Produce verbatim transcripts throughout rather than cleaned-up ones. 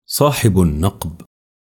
صاحب النقب.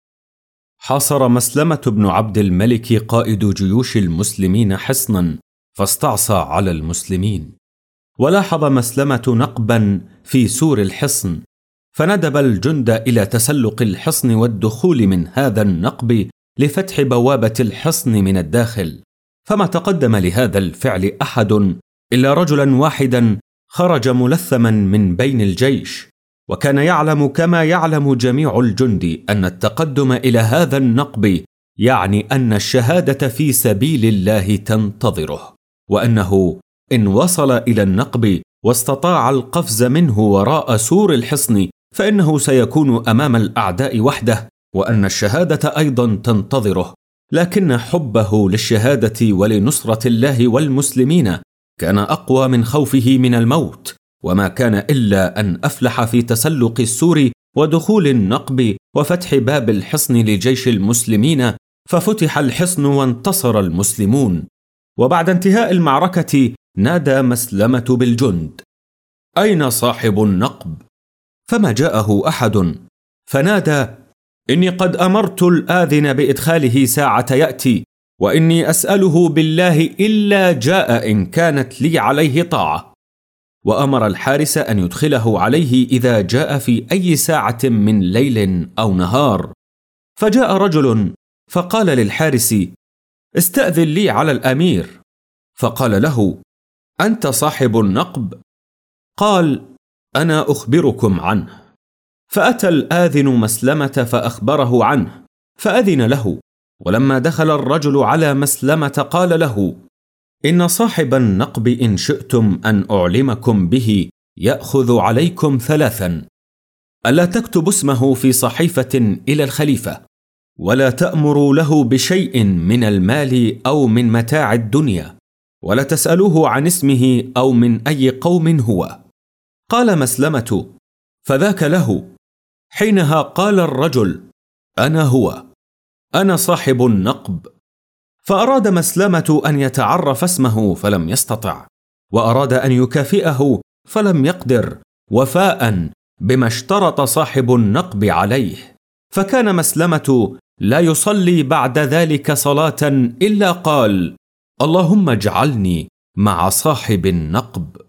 حاصر مسلمة بن عبد الملك قائد جيوش المسلمين حصنا فاستعصى على المسلمين، ولاحظ مسلمة نقبا في سور الحصن، فندب الجند إلى تسلق الحصن والدخول من هذا النقب لفتح بوابة الحصن من الداخل، فما تقدم لهذا الفعل أحد إلا رجلا واحدا خرج ملثما من بين الجيش، وكان يعلم كما يعلم جميع الجند أن التقدم إلى هذا النقب يعني أن الشهادة في سبيل الله تنتظره، وأنه إن وصل إلى النقب واستطاع القفز منه وراء سور الحصن فإنه سيكون أمام الأعداء وحده، وأن الشهادة أيضا تنتظره، لكن حبه للشهادة ولنصرة الله والمسلمين كان أقوى من خوفه من الموت، وما كان إلا أن أفلح في تسلق السور ودخول النقب وفتح باب الحصن لجيش المسلمين، ففتح الحصن وانتصر المسلمون. وبعد انتهاء المعركة نادى مسلمة بالجند: أين صاحب النقب؟ فما جاءه أحد، فنادى: إني قد أمرت الآذن بإدخاله ساعة يأتي، وإني أسأله بالله إلا جاء إن كانت لي عليه طاعة. وأمر الحارس أن يدخله عليه إذا جاء في أي ساعة من ليل أو نهار. فجاء رجل فقال للحارس: استأذن لي على الأمير. فقال له: أنت صاحب النقب؟ قال: أنا أخبركم عنه. فأتى الآذن مسلمة فأخبره عنه، فأذن له. ولما دخل الرجل على مسلمة قال له: إن صاحب النقب إن شئتم أن أعلمكم به يأخذ عليكم ثلاثا: ألا تكتب اسمه في صحيفة إلى الخليفة، ولا تأمروا له بشيء من المال أو من متاع الدنيا، ولا تسألوه عن اسمه أو من أي قوم هو. قال مسلمة: فذاك له. حينها قال الرجل: أنا هو، أنا صاحب النقب. فأراد مسلمة أن يتعرف اسمه فلم يستطع، وأراد أن يكافئه فلم يقدر، وفاء بما اشترط صاحب النقب عليه. فكان مسلمة لا يصلي بعد ذلك صلاة إلا قال: اللهم اجعلني مع صاحب النقب.